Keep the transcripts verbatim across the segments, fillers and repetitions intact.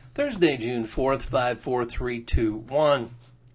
Thursday, June fourth, five four three two one.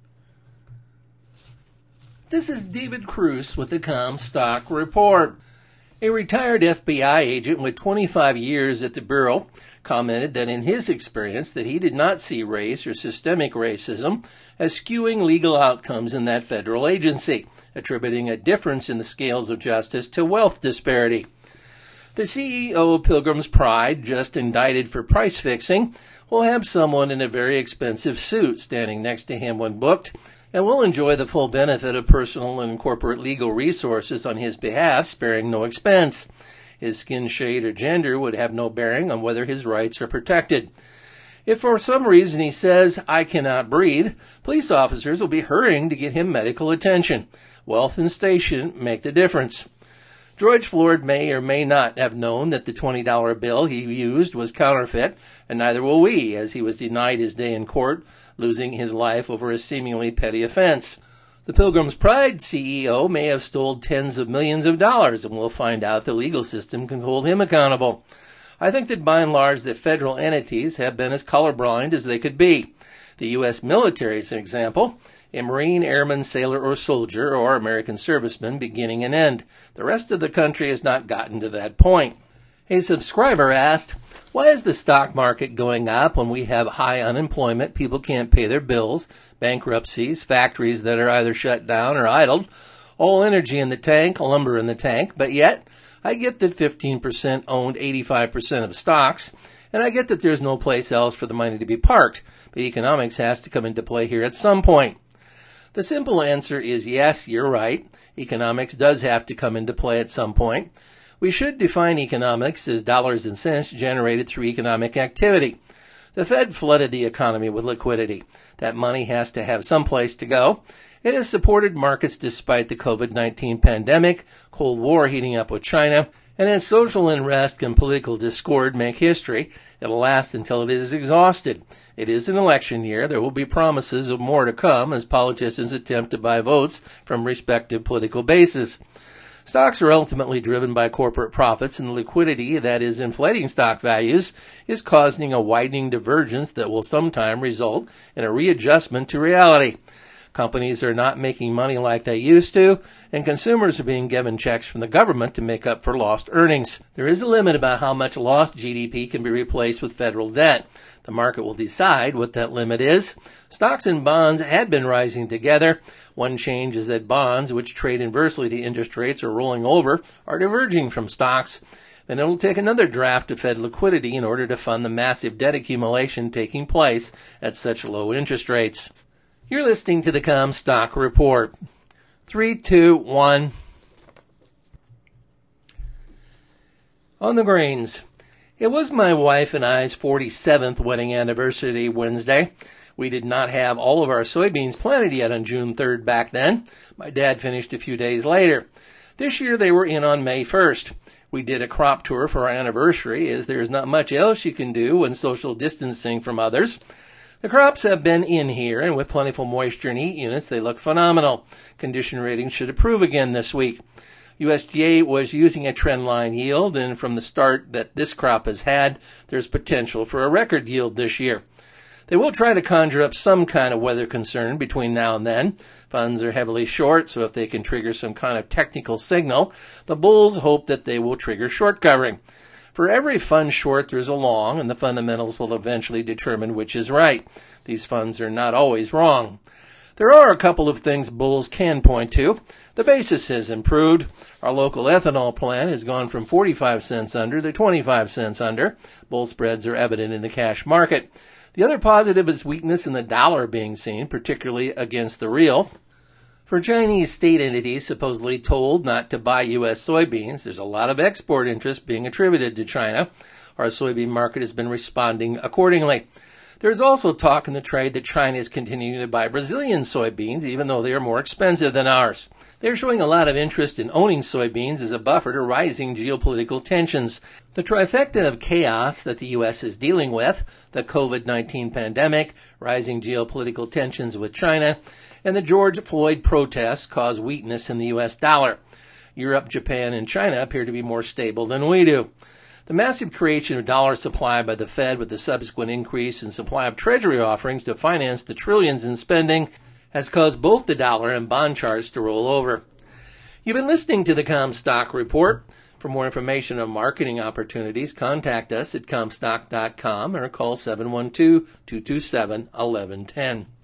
This is David Cruz with the Comstock Report. A retired F B I agent with twenty-five years at the Bureau commented that in his experience that he did not see race or systemic racism as skewing legal outcomes in that federal agency, attributing a difference in the scales of justice to wealth disparity. The C E O of Pilgrim's Pride, just indicted for price fixing, will have someone in a very expensive suit standing next to him when booked, and will enjoy the full benefit of personal and corporate legal resources on his behalf, sparing no expense. His skin shade or gender would have no bearing on whether his rights are protected. If for some reason he says, "I cannot breathe," police officers will be hurrying to get him medical attention. Wealth and station make the difference. George Floyd may or may not have known that the twenty dollar bill he used was counterfeit, and neither will we, as he was denied his day in court, losing his life over a seemingly petty offense. The Pilgrim's Pride C E O may have stolen tens of millions of dollars, and we'll find out the legal system can hold him accountable. I think that by and large the federal entities have been as colorblind as they could be. The U S military is an example. A Marine, airman, sailor, or soldier, or American serviceman beginning and end. The rest of the country has not gotten to that point. A subscriber asked, why is the stock market going up when we have high unemployment, people can't pay their bills, bankruptcies, factories that are either shut down or idled, all energy in the tank, lumber in the tank, but yet I get that fifteen percent owned eighty-five percent of stocks, and I get that there's no place else for the money to be parked, but economics has to come into play here at some point. The simple answer is yes, you're right. Economics does have to come into play at some point. We should define economics as dollars and cents generated through economic activity. The Fed flooded the economy with liquidity. That money has to have some place to go. It has supported markets despite the covid nineteen pandemic, Cold War heating up with China, and as social unrest and political discord make history, it'll last until it is exhausted. It is an election year. There will be promises of more to come as politicians attempt to buy votes from respective political bases. Stocks are ultimately driven by corporate profits, and the liquidity that is inflating stock values is causing a widening divergence that will sometime result in a readjustment to reality. Companies are not making money like they used to, and consumers are being given checks from the government to make up for lost earnings. There is a limit about how much lost G D P can be replaced with federal debt. The market will decide what that limit is. Stocks and bonds had been rising together. One change is that bonds, which trade inversely to interest rates, are rolling over, are diverging from stocks. Then it will take another draft of Fed liquidity in order to fund the massive debt accumulation taking place at such low interest rates. You're listening to the Comstock Report. Three, two, one. On the greens. It was my wife and I's forty-seventh wedding anniversary Wednesday. We did not have all of our soybeans planted yet on June third back then. My dad finished a few days later. This year they were in on May first. We did a crop tour for our anniversary, as there's not much else you can do when social distancing from others. The crops have been in here, and with plentiful moisture in heat units, they look phenomenal. Condition ratings should improve again this week. U S D A was using a trend line yield, and from the start that this crop has had, there's potential for a record yield this year. They will try to conjure up some kind of weather concern between now and then. Funds are heavily short, so if they can trigger some kind of technical signal, the bulls hope that they will trigger short covering. For every fund short, there's a long, and the fundamentals will eventually determine which is right. These funds are not always wrong. There are a couple of things bulls can point to. The basis has improved. Our local ethanol plant has gone from forty-five cents under to twenty-five cents under. Bull spreads are evident in the cash market. The other positive is weakness in the dollar being seen, particularly against the real. For Chinese state entities supposedly told not to buy U S soybeans, there's a lot of export interest being attributed to China. Our soybean market has been responding accordingly. There's also talk in the trade that China is continuing to buy Brazilian soybeans, even though they are more expensive than ours. They're showing a lot of interest in owning soybeans as a buffer to rising geopolitical tensions. The trifecta of chaos that the U S is dealing with, the covid nineteen pandemic, rising geopolitical tensions with China, and the George Floyd protests cause weakness in the U S dollar. Europe, Japan, and China appear to be more stable than we do. The massive creation of dollar supply by the Fed with the subsequent increase in supply of Treasury offerings to finance the trillions in spending has caused both the dollar and bond charts to roll over. You've been listening to the Comstock Report. For more information on marketing opportunities, contact us at comstock dot com or call seven one two, two two seven, one one one zero.